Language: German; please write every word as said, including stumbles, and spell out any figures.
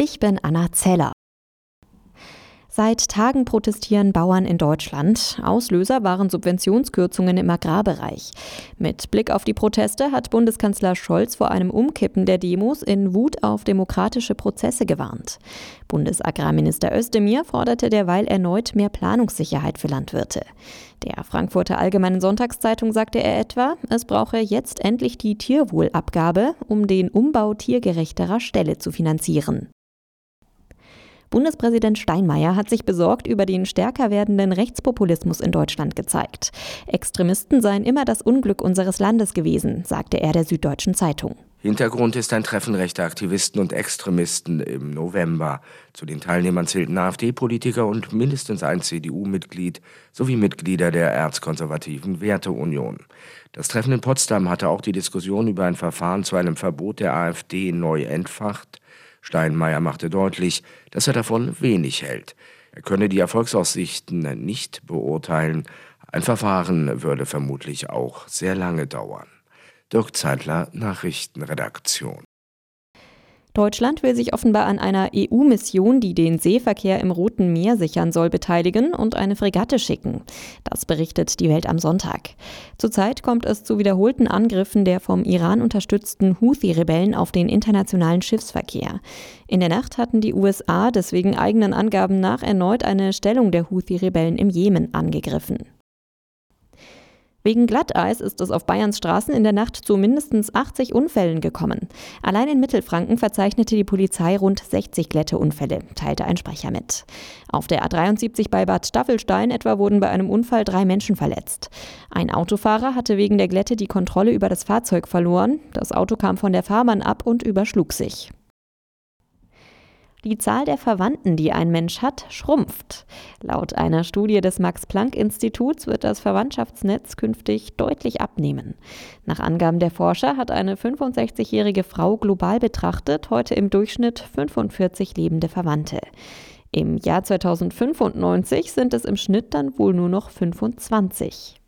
Ich bin Anna Zeller. Seit Tagen protestieren Bauern in Deutschland. Auslöser waren Subventionskürzungen im Agrarbereich. Mit Blick auf die Proteste hat Bundeskanzler Scholz vor einem Umkippen der Demos in Wut auf demokratische Prozesse gewarnt. Bundesagrarminister Özdemir forderte derweil erneut mehr Planungssicherheit für Landwirte. Der Frankfurter Allgemeinen Sonntagszeitung sagte er etwa, es brauche jetzt endlich die Tierwohlabgabe, um den Umbau tiergerechterer Ställe zu finanzieren. Bundespräsident Steinmeier hat sich besorgt über den stärker werdenden Rechtspopulismus in Deutschland gezeigt. Extremisten seien immer das Unglück unseres Landes gewesen, sagte er der Süddeutschen Zeitung. Hintergrund ist ein Treffen rechter Aktivisten und Extremisten im November. Zu den Teilnehmern zählten AfD-Politiker und mindestens ein C D U-Mitglied sowie Mitglieder der erzkonservativen Werteunion. Das Treffen in Potsdam hatte auch die Diskussion über ein Verfahren zu einem Verbot der AfD neu entfacht. Steinmeier machte deutlich, dass er davon wenig hält. Er könne die Erfolgsaussichten nicht beurteilen. Ein Verfahren würde vermutlich auch sehr lange dauern. Dirk Zeitler, Nachrichtenredaktion. Deutschland will sich offenbar an einer E U-Mission, die den Seeverkehr im Roten Meer sichern soll, beteiligen und eine Fregatte schicken. Das berichtet die Welt am Sonntag. Zurzeit kommt es zu wiederholten Angriffen der vom Iran unterstützten Houthi-Rebellen auf den internationalen Schiffsverkehr. In der Nacht hatten die U S A deswegen eigenen Angaben nach erneut eine Stellung der Houthi-Rebellen im Jemen angegriffen. Wegen Glatteis ist es auf Bayerns Straßen in der Nacht zu mindestens achtzig Unfällen gekommen. Allein in Mittelfranken verzeichnete die Polizei rund sechzig Glätteunfälle, teilte ein Sprecher mit. Auf der A dreiundsiebzig bei Bad Staffelstein etwa wurden bei einem Unfall drei Menschen verletzt. Ein Autofahrer hatte wegen der Glätte die Kontrolle über das Fahrzeug verloren. Das Auto kam von der Fahrbahn ab und überschlug sich. Die Zahl der Verwandten, die ein Mensch hat, schrumpft. Laut einer Studie des Max-Planck-Instituts wird das Verwandtschaftsnetz künftig deutlich abnehmen. Nach Angaben der Forscher hat eine fünfundsechzigjährige Frau global betrachtet heute im Durchschnitt fünfundvierzig lebende Verwandte. Im Jahr zweitausendfünfundneunzig sind es im Schnitt dann wohl nur noch fünfundzwanzig.